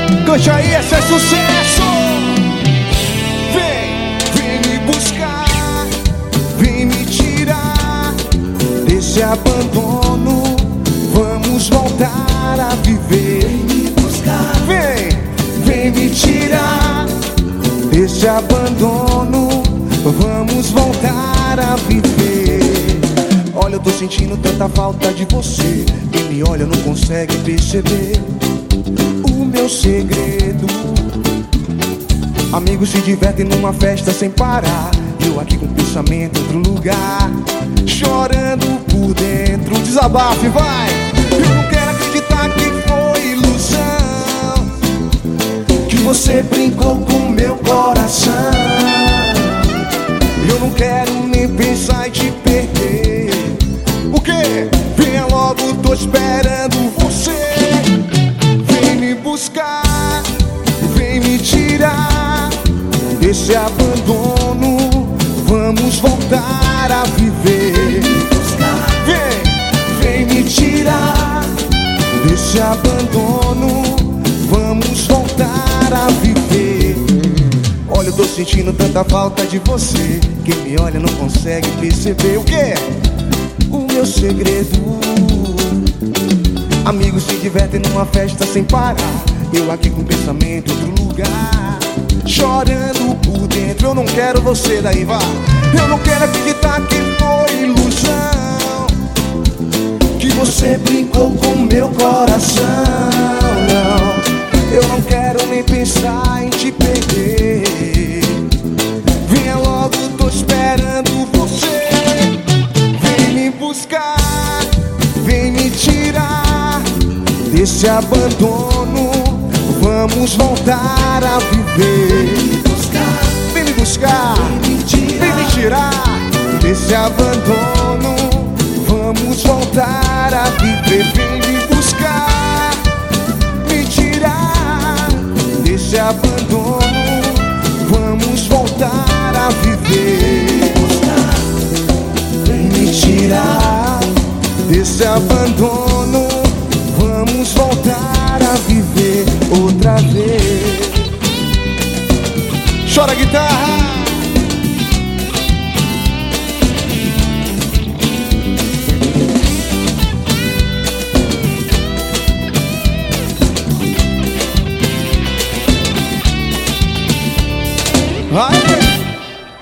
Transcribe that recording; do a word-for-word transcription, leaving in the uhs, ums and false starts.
Cante aí, esse é sucesso. Vem, vem me buscar, vem me tirar desse abandono. Vamos voltar a viver. Vem me buscar, Vem, vem me tirar desse abandono. Vamos voltar a viver. Olha, eu tô sentindo tanta falta de você. Quem me olha não consegue perceber o meu segredo. Amigos se divertem numa festa sem parar. Eu aqui com o pensamento em outro lugar, chorando por dentro. Desabafe, vai! Eu não quero acreditar que foi ilusão, que você brincou com meu coração. Eu não quero nem pensar em te perder. O quê? Venha logo, tô esperando você. Vem me buscar, vem me tirar desse abandono. Vamos voltar a viver. Vem, vem me tirar desse abandono. Vamos voltar a viver. Olha, eu tô sentindo tanta falta de você. Quem me olha não consegue perceber o quê? O meu segredo. Amigos se divertem numa festa sem parar. Eu aqui com o pensamento em outro lugar, chorando por dentro. Eu não quero você, daí vá. Eu não quero acreditar que foi ilusão, que você brincou com meu coração. Não, eu não quero nem pensar em te perder. Venha logo, tô esperando você. Vem me buscar, vem me tirar desse abandono. Vamos voltar a viver. Vem me buscar, vem me tirar, vem me tirar desse abandono. Vamos voltar a viver. Vem me buscar, me tirar desse abandono. Vamos voltar a viver. Vem me tirar desse abandono. Vamos voltar a viver outra vez. Chora guitarra.